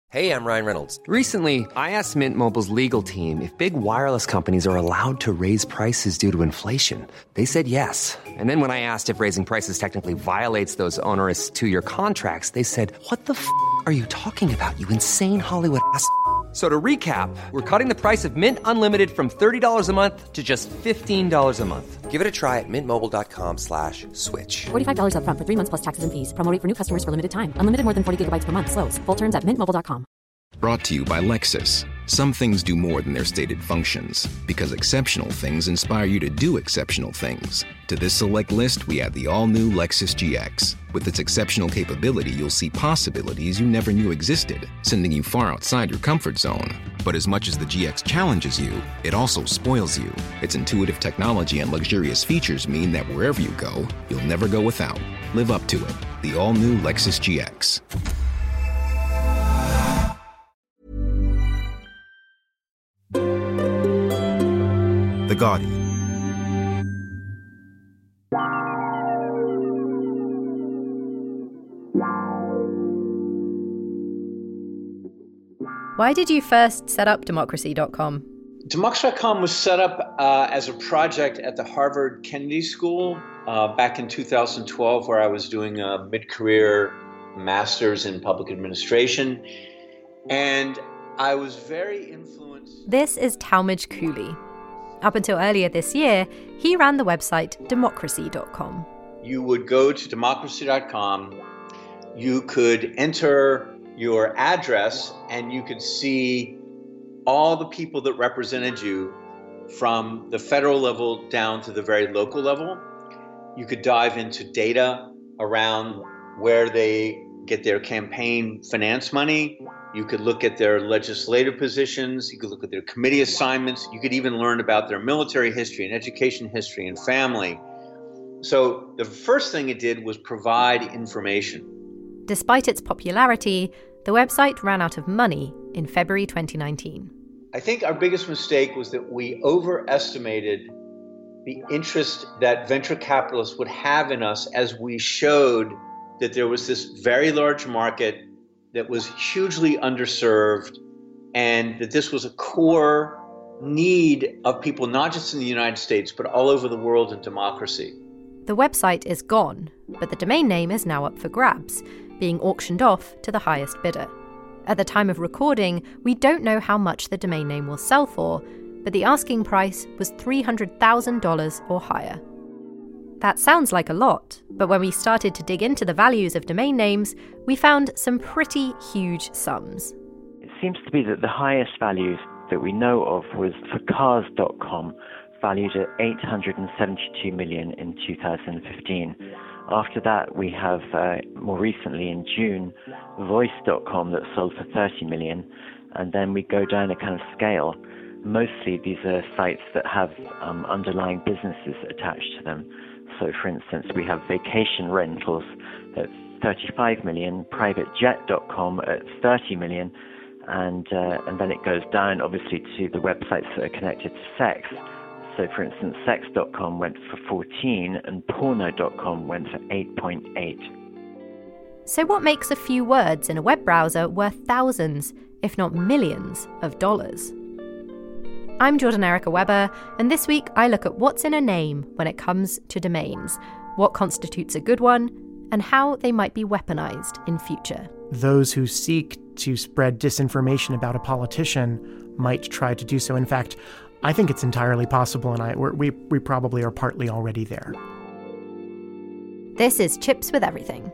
Hey, I'm Ryan Reynolds. Recently, I asked Mint Mobile's legal team if big wireless companies are allowed to raise prices due to inflation. They said yes. And then when I asked if raising prices technically violates those onerous two-year contracts, they said, "What the f*** are you talking about, you insane Hollywood ass?" So to recap, we're cutting the price of Mint Unlimited from $30 a month to just $15 a month. Give it a try at mintmobile.com/switch. $45 up front for 3 months plus taxes and fees. Promo rate for new customers for limited time. Unlimited more than 40 gigabytes per month. Slows full terms at mintmobile.com. Brought to you by Lexus. Some things do more than their stated functions, because exceptional things inspire you to do exceptional things. To this select list, we add the all-new Lexus GX. With its exceptional capability, you'll see possibilities you never knew existed, sending you far outside your comfort zone. But as much as the GX challenges you, it also spoils you. Its intuitive technology and luxurious features mean that wherever you go, you'll never go without. Live up to it. The all-new Lexus GX. The Guardian. Why did you first set up Democracy.com? Democracy.com was set up as a project at the Harvard Kennedy School back in 2012, where I was doing a mid-career master's in public administration. And I was very influenced. This is Talmage Cooley. Up until earlier this year, he ran the website Democracy.com. You would go to Democracy.com, you could enter your address, and you could see all the people that represented you from the federal level down to the very local level. You could dive into data around where they get their campaign finance money. You could look at their legislative positions. You could look at their committee assignments. You could even learn about their military history and education history and family. So the first thing it did was provide information. Despite its popularity, the website ran out of money in February 2019. I think our biggest mistake was that we overestimated the interest that venture capitalists would have in us, as we showed that there was this very large market that was hugely underserved, and that this was a core need of people, not just in the United States, but all over the world in democracy. The website is gone, but the domain name is now up for grabs, being auctioned off to the highest bidder. At the time of recording, we don't know how much the domain name will sell for, but the asking price was $300,000 or higher. That sounds like a lot, but when we started to dig into the values of domain names, we found some pretty huge sums. It seems to be that the highest values that we know of was for cars.com, valued at $872 million in 2015. After that, we have, more recently in June, voice.com that sold for $30 million, and then we go down a kind of scale. Mostly these are sites that have underlying businesses attached to them. So, for instance, we have vacation rentals at $35 million, privatejet.com at $30 million, and then it goes down, obviously, to the websites that are connected to sex. So, for instance, sex.com went for 14 and porno.com went for 8.8. So what makes a few words in a web browser worth thousands, if not millions, of dollars? I'm Jordan Erica Weber, and this week I look at what's in a name when it comes to domains, what constitutes a good one, and how they might be weaponized in future. Those who seek to spread disinformation about a politician might try to do so. In fact, I think it's entirely possible, and we probably are partly already there. This is Chips with Everything.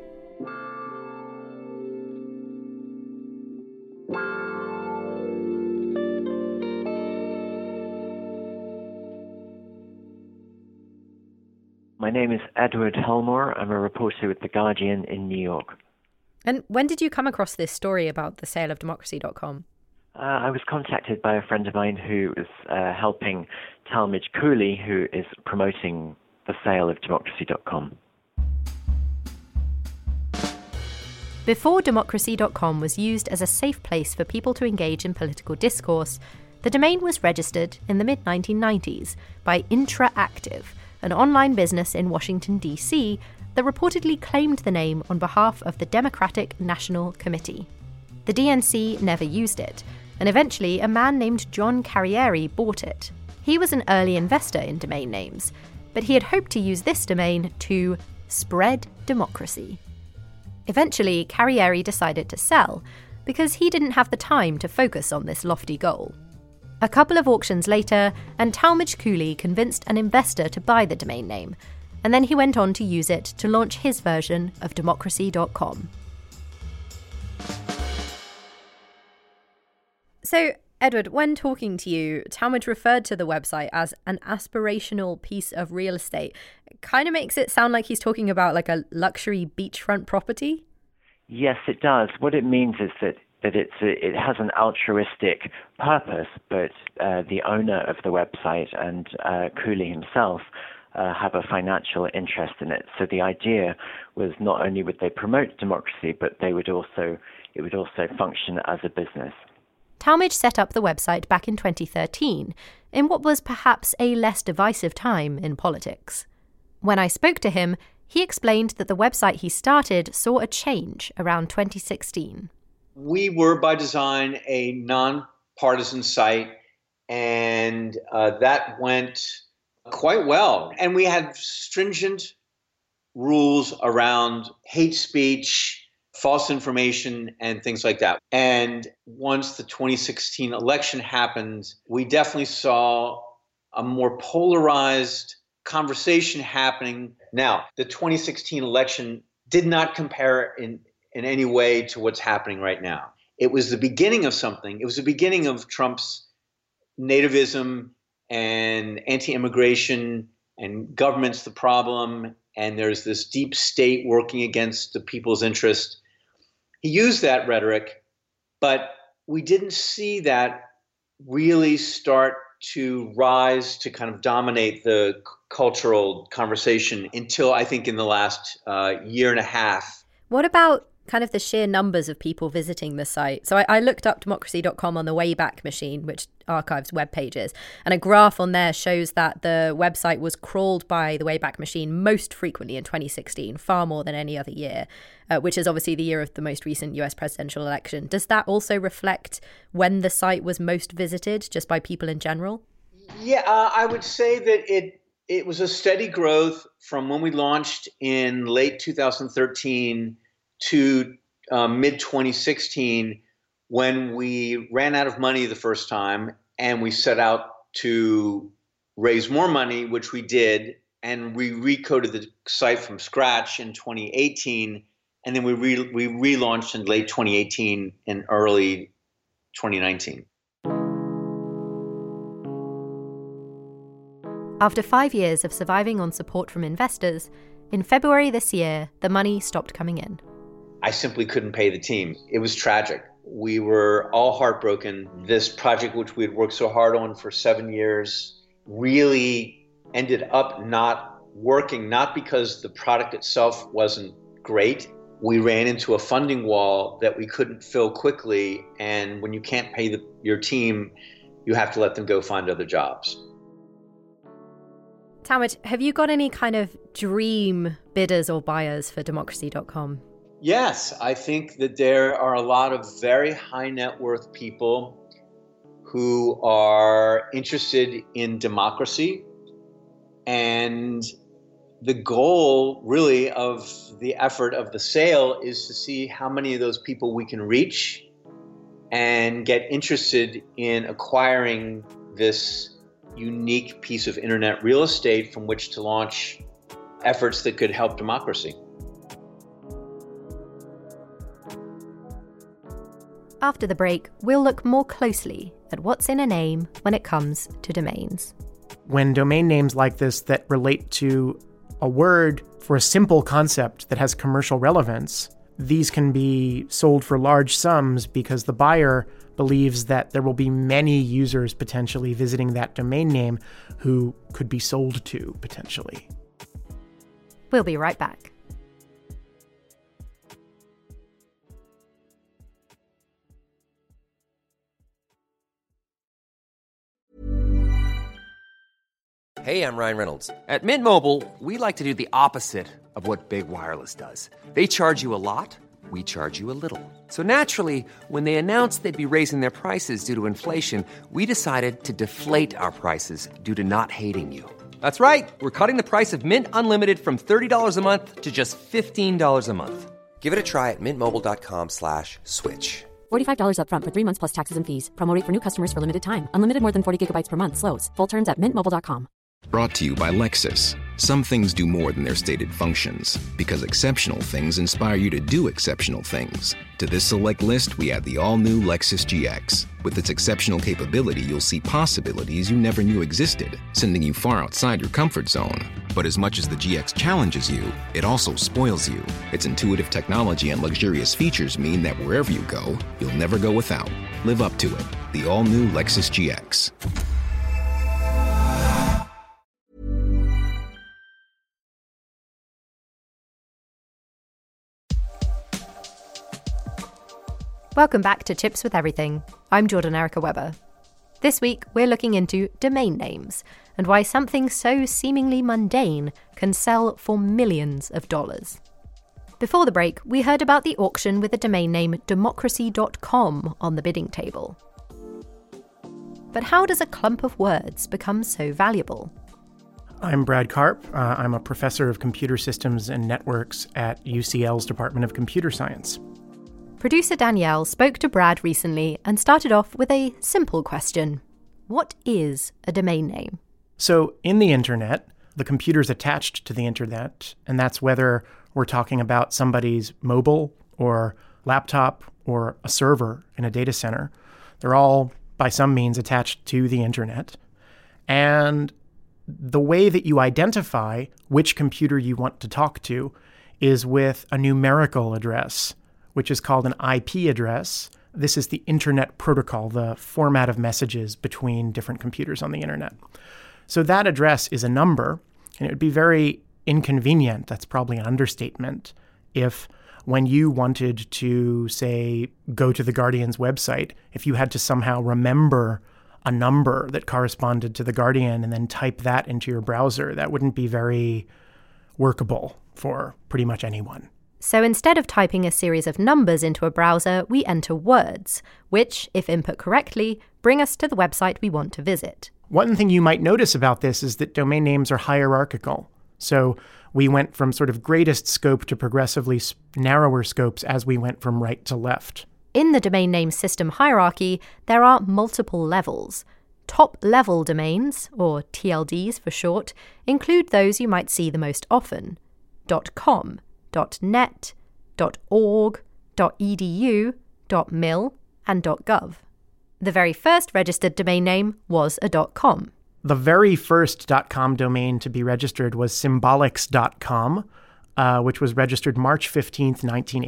My name is Edward Helmore. I'm a reporter with The Guardian in New York. And when did you come across this story about the sale of Democracy.com? I was contacted by a friend of mine who was helping Talmage Cooley, who is promoting the sale of Democracy.com. Before Democracy.com was used as a safe place for people to engage in political discourse, the domain was registered in the mid-1990s by Intraactive, an online business in Washington, D.C. that reportedly claimed the name on behalf of the Democratic National Committee. The DNC never used it, and eventually a man named John Carriere bought it. He was an early investor in domain names, but he had hoped to use this domain to spread democracy. Eventually, Carriere decided to sell, because he didn't have the time to focus on this lofty goal. A couple of auctions later, and Talmadge Cooley convinced an investor to buy the domain name, and then he went on to use it to launch his version of democracy.com. So, Edward, when talking to you, Talmadge referred to the website as an aspirational piece of real estate. It kind of makes it sound like he's talking about like a luxury beachfront property. Yes, it does. What it means is that it has an altruistic purpose, but the owner of the website and Cooley himself have a financial interest in it. So the idea was not only would they promote democracy, but it would also function as a business. Talmadge set up the website back in 2013, in what was perhaps a less divisive time in politics. When I spoke to him, he explained that the website he started saw a change around 2016. We were, by design, a nonpartisan site, and that went quite well. And we had stringent rules around hate speech, false information, and things like that. And once the 2016 election happened, we definitely saw a more polarized conversation happening. Now, the 2016 election did not compare in any way to what's happening right now. It was the beginning of something. It was the beginning of Trump's nativism and anti-immigration and government's the problem, and there's this deep state working against the people's interest. He used that rhetoric, but we didn't see that really start to rise to kind of dominate the cultural conversation until I think in the last year and a half. What about kind of the sheer numbers of people visiting the site? So I looked up democracy.com on the Wayback Machine, which archives web pages, and a graph on there shows that the website was crawled by the Wayback Machine most frequently in 2016, far more than any other year, which is obviously the year of the most recent US presidential election. Does that also reflect when the site was most visited, just by people in general? Yeah, I would say that it was a steady growth from when we launched in late 2013 to mid-2016, when we ran out of money the first time and we set out to raise more money, which we did, and we recoded the site from scratch in 2018, and then we relaunched in late 2018 and early 2019. After 5 years of surviving on support from investors, in February this year, the money stopped coming in. I simply couldn't pay the team. It was tragic. We were all heartbroken. This project, which we had worked so hard on for 7 years, really ended up not working, not because the product itself wasn't great. We ran into a funding wall that we couldn't fill quickly. And when you can't pay your team, you have to let them go find other jobs. Talmadge, have you got any kind of dream bidders or buyers for democracy.com? Yes, I think that there are a lot of very high net worth people who are interested in democracy. And the goal really of the effort of the sale is to see how many of those people we can reach and get interested in acquiring this unique piece of internet real estate from which to launch efforts that could help democracy. After the break, we'll look more closely at what's in a name when it comes to domains. When domain names like this that relate to a word for a simple concept that has commercial relevance, these can be sold for large sums because the buyer believes that there will be many users potentially visiting that domain name who could be sold to potentially. We'll be right back. Hey, I'm Ryan Reynolds. At Mint Mobile, we like to do the opposite of what Big Wireless does. They charge you a lot, we charge you a little. So naturally, when they announced they'd be raising their prices due to inflation, we decided to deflate our prices due to not hating you. That's right. We're cutting the price of Mint Unlimited from $30 a month to just $15 a month. Give it a try at mintmobile.com/switch. $45 up front for 3 months plus taxes and fees. Promo rate for new customers for limited time. Unlimited more than 40 gigabytes per month. Slows full terms at mintmobile.com. Brought to you by Lexus. Some things do more than their stated functions, because exceptional things inspire you to do exceptional things. To this select list, we add the all-new Lexus GX. With its exceptional capability, you'll see possibilities you never knew existed, sending you far outside your comfort zone. But as much as the GX challenges you, it also spoils you. Its intuitive technology and luxurious features mean that wherever you go, you'll never go without. Live up to it. The all-new Lexus GX. Welcome back to Tips with Everything. I'm Jordan Erica Webber. This week, we're looking into domain names and why something so seemingly mundane can sell for millions of dollars. Before the break, we heard about the auction with the domain name democracy.com on the bidding table. But how does a clump of words become so valuable? I'm Brad Karp. I'm a professor of computer systems and networks at UCL's Department of Computer Science. Producer Danielle spoke to Brad recently and started off with a simple question. What is a domain name? So in the internet, the computer's attached to the internet, and that's whether we're talking about somebody's mobile or laptop or a server in a data center. They're all, by some means, attached to the internet. And the way that you identify which computer you want to talk to is with a numerical address, which is called an IP address. This is the Internet Protocol, the format of messages between different computers on the internet. So that address is a number, and it would be very inconvenient, that's probably an understatement, if when you wanted to, say, go to The Guardian's website, if you had to somehow remember a number that corresponded to The Guardian and then type that into your browser, that wouldn't be very workable for pretty much anyone. So instead of typing a series of numbers into a browser, we enter words, which, if input correctly, bring us to the website we want to visit. One thing you might notice about this is that domain names are hierarchical. So we went from sort of greatest scope to progressively narrower scopes as we went from right to left. In the domain name system hierarchy, there are multiple levels. Top-level domains, or TLDs for short, include those you might see the most often. .com, .net, .org, .edu, .mil, and .gov. The very first registered domain name was a .com. The very first .com domain to be registered was Symbolics.com, which was registered March 15th,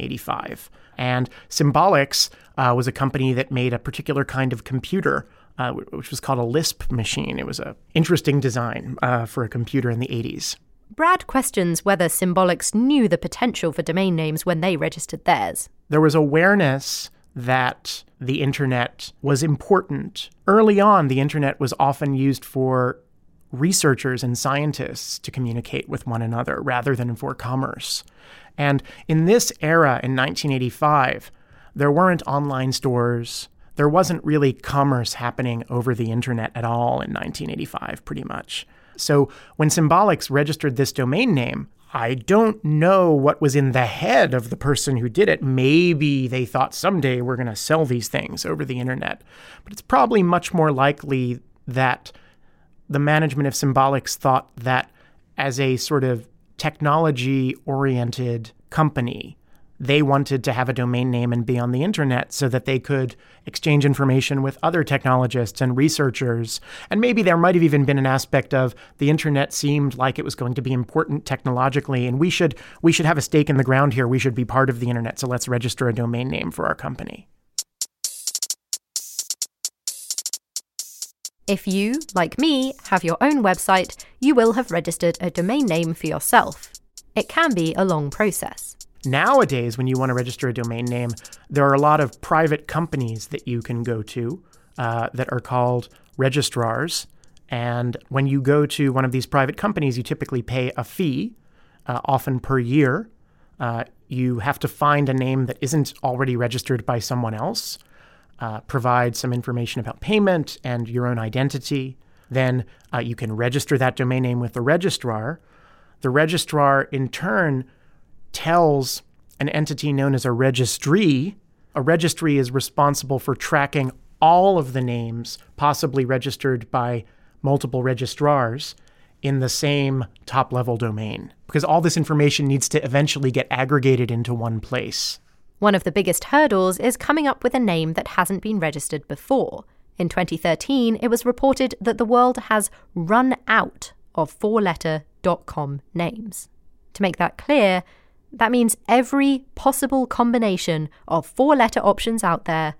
1985. And Symbolics was a company that made a particular kind of computer, which was called a Lisp machine. It was an interesting design for a computer in the 80s. Brad questions whether Symbolics knew the potential for domain names when they registered theirs. There was awareness that the internet was important. Early on, the internet was often used for researchers and scientists to communicate with one another rather than for commerce. And in this era, in 1985, there weren't online stores. There wasn't really commerce happening over the internet at all in 1985, pretty much. So when Symbolics registered this domain name, I don't know what was in the head of the person who did it. Maybe they thought someday we're going to sell these things over the internet. But it's probably much more likely that the management of Symbolics thought that as a sort of technology-oriented company, they wanted to have a domain name and be on the internet so that they could exchange information with other technologists and researchers. And maybe there might have even been an aspect of the internet seemed like it was going to be important technologically, and we should have a stake in the ground here. We should be part of the internet, so let's register a domain name for our company. If you, like me, have your own website, you will have registered a domain name for yourself. It can be a long process. Nowadays, when you want to register a domain name, there are a lot of private companies that you can go to that are called registrars. And when you go to one of these private companies, you typically pay a fee, often per year, You have to find a name that isn't already registered by someone else, provide some information about payment and your own identity. Then you can register that domain name with the registrar. The registrar, in turn, tells an entity known as a registry. A registry is responsible for tracking all of the names possibly registered by multiple registrars in the same top-level domain, because all this information needs to eventually get aggregated into one place. One of the biggest hurdles is coming up with a name that hasn't been registered before. In 2013, it was reported that the world has run out of four-letter .com names. To make that clear, that means every possible combination of four-letter options out there,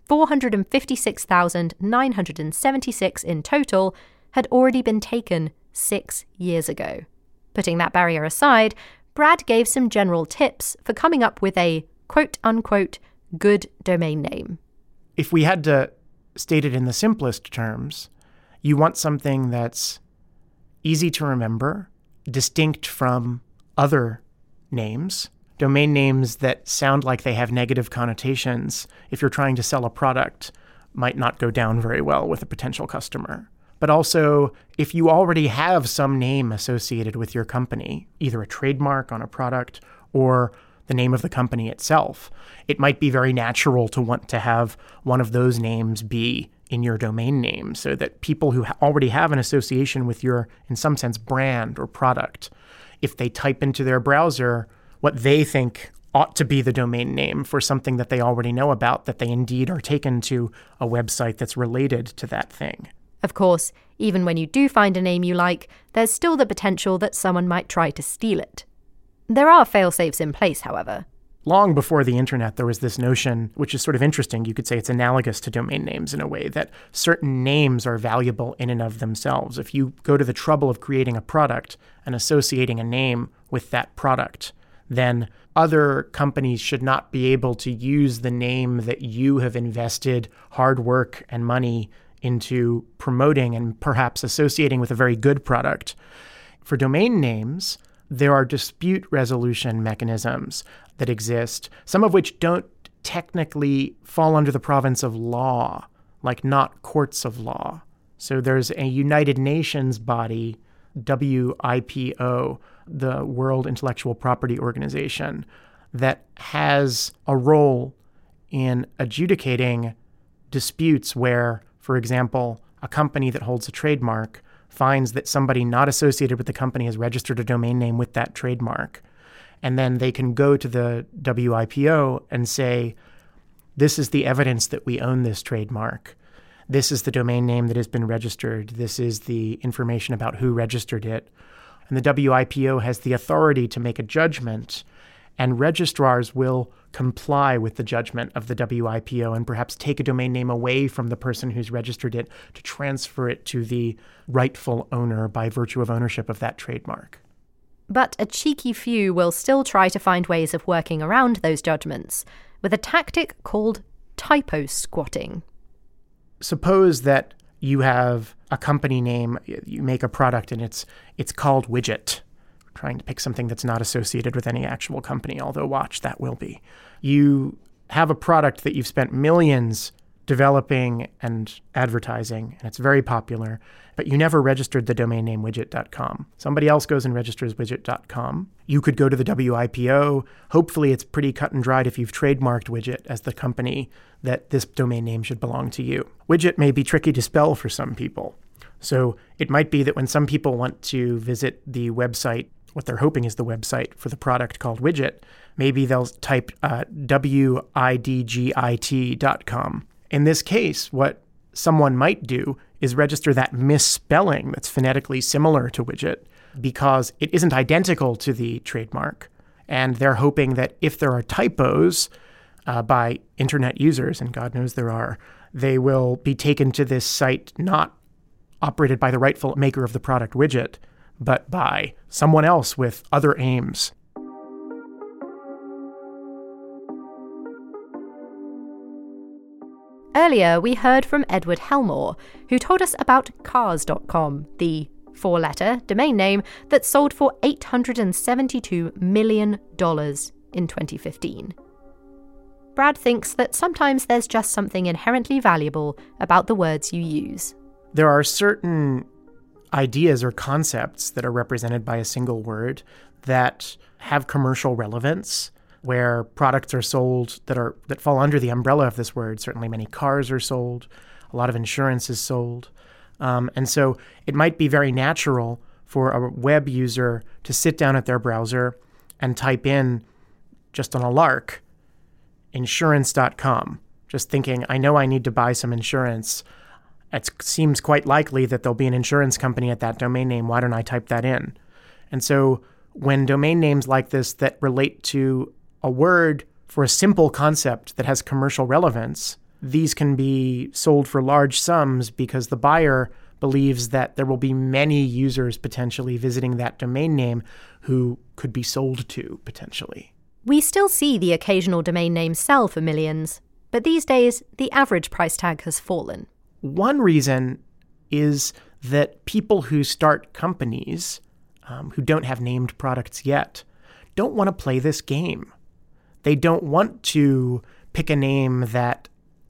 456,976 in total, had already been taken 6 years ago. Putting that barrier aside, Brad gave some general tips for coming up with a quote-unquote good domain name. If we had to state it in the simplest terms, you want something that's easy to remember, distinct from other names, domain names that sound like they have negative connotations. If you're trying to sell a product, might not go down very well with a potential customer. But also, if you already have some name associated with your company, either a trademark on a product or the name of the company itself, it might be very natural to want to have one of those names be in your domain name so that people who already have an association with your, in some sense, brand or product, if they type into their browser what they think ought to be the domain name for something that they already know about, that they indeed are taken to a website that's related to that thing. Of course, even when you do find a name you like, there's still the potential that someone might try to steal it. There are fail-safes in place, however. Long before the internet, there was this notion, which is sort of interesting, you could say it's analogous to domain names in a way, that certain names are valuable in and of themselves. If you go to the trouble of creating a product and associating a name with that product, then other companies should not be able to use the name that you have invested hard work and money into promoting and perhaps associating with a very good product. For domain names, there are dispute resolution mechanisms that exist, some of which don't technically fall under the province of law, like not courts of law. So there's a United Nations body, WIPO, the World Intellectual Property Organization, that has a role in adjudicating disputes where, for example, a company that holds a trademark finds that somebody not associated with the company has registered a domain name with that trademark. And then they can go to the WIPO and say, this is the evidence that we own this trademark. This is the domain name that has been registered. This is the information about who registered it. And the WIPO has the authority to make a judgment, and registrars will comply with the judgment of the WIPO and perhaps take a domain name away from the person who's registered it to transfer it to the rightful owner by virtue of ownership of that trademark. But a cheeky few will still try to find ways of working around those judgments with a tactic called typo squatting. Suppose that you have a company name, you make a product and it's called Widget. Trying to pick something that's not associated with any actual company, although watch, that will be. You have a product that you've spent millions developing and advertising, and it's very popular, but you never registered the domain name widget.com. Somebody else goes and registers widget.com. You could go to the WIPO. Hopefully it's pretty cut and dried if you've trademarked Widget as the company that this domain name should belong to you. Widget may be tricky to spell for some people. So it might be that when some people want to visit the website, what they're hoping is the website for the product called Widget, maybe they'll type widgit.com. In this case, what someone might do is register that misspelling that's phonetically similar to Widget because it isn't identical to the trademark. And they're hoping that if there are typos by internet users, and God knows there are, they will be taken to this site not operated by the rightful maker of the product Widget, but by someone else with other aims. Earlier, we heard from Edward Helmore, who told us about Cars.com, the four-letter domain name that sold for $872 million in 2015. Brad thinks that sometimes there's just something inherently valuable about the words you use. There are certain ideas or concepts that are represented by a single word that have commercial relevance, where products are sold that fall under the umbrella of this word. Certainly many cars are sold, a lot of insurance is sold. And so it might be very natural for a web user to sit down at their browser and type in, just on a lark, insurance.com, just thinking, I know I need to buy some insurance. It seems quite likely that there'll be an insurance company at that domain name. Why don't I type that in? And so when domain names like this that relate to a word for a simple concept that has commercial relevance, these can be sold for large sums because the buyer believes that there will be many users potentially visiting that domain name who could be sold to potentially. We still see the occasional domain name sell for millions, but these days the average price tag has fallen. One reason is that people who start companies who don't have named products yet don't want to play this game. They don't want to pick a name that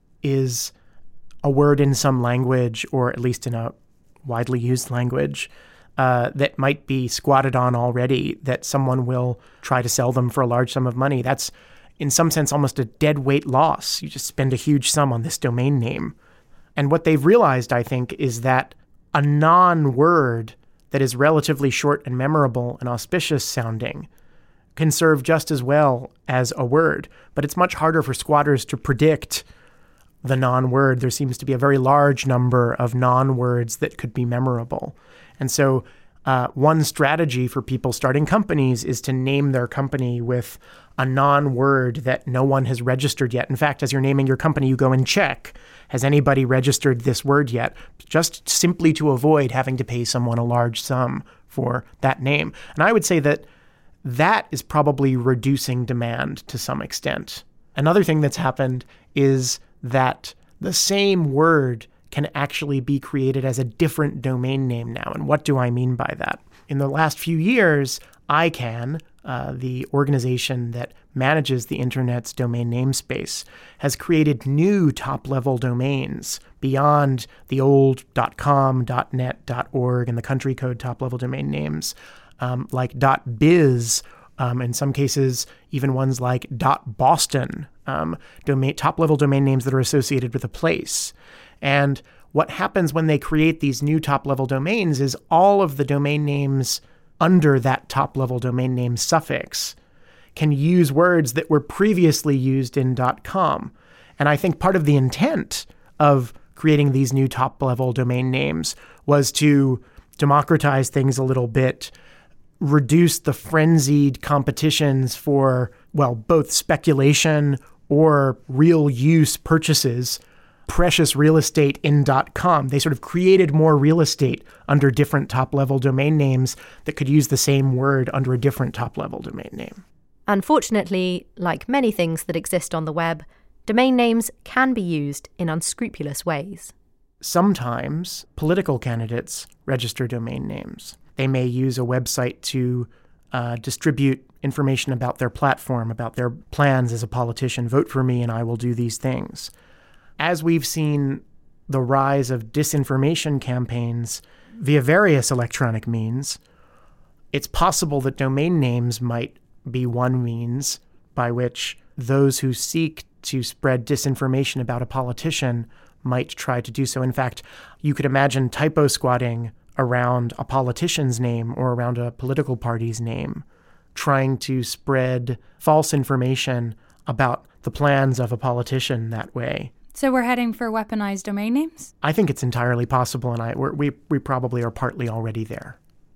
is a word in some language, or at least in a widely used language, that might be squatted on already, that someone will try to sell them for a large sum of money. That's, in some sense, almost a dead weight loss. You just spend a huge sum on this domain name. And what they've realized, I think, is that a non-word that is relatively short and memorable and auspicious sounding can serve just as well as a word. But it's much harder for squatters to predict the non-word. There seems to be a very large number of non-words that could be memorable. And so one strategy for people starting companies is to name their company with a non-word that no one has registered yet. In fact, as you're naming your company, you go and check, has anybody registered this word yet? Just simply to avoid having to pay someone a large sum for that name. And I would say that that is probably reducing demand to some extent. Another thing that's happened is that the same word can actually be created as a different domain name now. And what do I mean by that? In the last few years, ICANN, the organization that manages the internet's domain namespace, has created new top-level domains beyond the old .com, .net, .org, and the country code top-level domain names, like .biz, in some cases, even ones like .boston, top-level domain names that are associated with a place. And what happens when they create these new top-level domains is all of the domain names under that top-level domain name suffix can use words that were previously used in .com. And I think part of the intent of creating these new top-level domain names was to democratize things a little bit, reduce the frenzied competitions for, well, both speculation or real use purchases, precious real estate in .com. They sort of created more real estate under different top-level domain names that could use the same word under a different top-level domain name. Unfortunately, like many things that exist on the web, domain names can be used in unscrupulous ways. Sometimes political candidates register domain names. They may use a website to distribute information about their platform, about their plans as a politician. Vote for me and I will do these things. As we've seen the rise of disinformation campaigns via various electronic means, it's possible that domain names might be one means by which those who seek to spread disinformation about a politician might try to do so. In fact, you could imagine typo squatting around a politician's name or around a political party's name, trying to spread false information about the plans of a politician that way. So we're heading for weaponized domain names? I think it's entirely possible, and we probably are partly already there.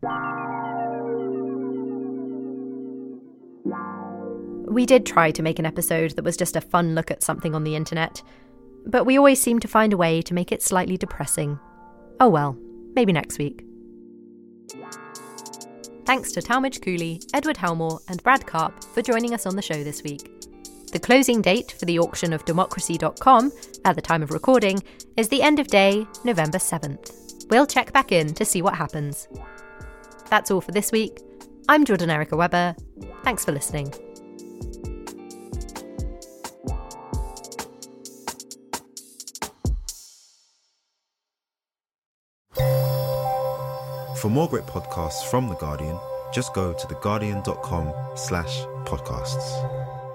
We did try to make an episode that was just a fun look at something on the internet, but we always seem to find a way to make it slightly depressing. Oh well, maybe next week. Thanks to Talmadge Cooley, Edward Helmore and Brad Karp for joining us on the show this week. The closing date for the auction of democracy.com, at the time of recording, is the end of day, November 7th. We'll check back in to see what happens. That's all for this week. I'm Jordan Erica Webber. Thanks for listening. For more great podcasts from The Guardian, just go to theguardian.com/podcasts.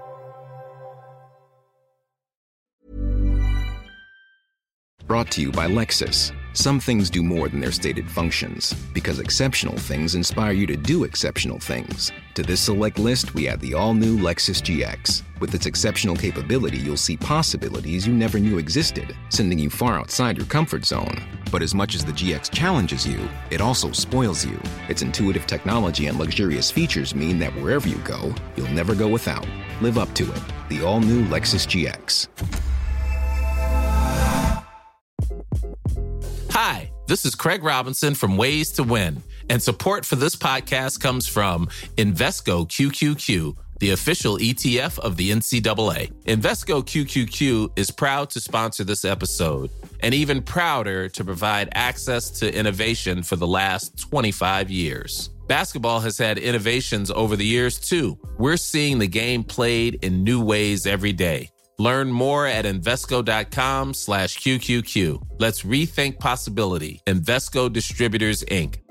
Brought to you by Lexus. Some things do more than their stated functions, because exceptional things inspire you to do exceptional things. To this select list, we add the all-new Lexus GX. With its exceptional capability, you'll see possibilities you never knew existed, sending you far outside your comfort zone. But as much as the GX challenges you, it also spoils you. Its intuitive technology and luxurious features mean that wherever you go, you'll never go without. Live up to it. The all-new Lexus GX. Hi, this is Craig Robinson from Ways to Win, and support for this podcast comes from Invesco QQQ, the official ETF of the NCAA. Invesco QQQ is proud to sponsor this episode, and even prouder to provide access to innovation for the last 25 years. Basketball has had innovations over the years, too. We're seeing the game played in new ways every day. Learn more at Invesco.com/QQQ. Let's rethink possibility. Invesco Distributors, Inc.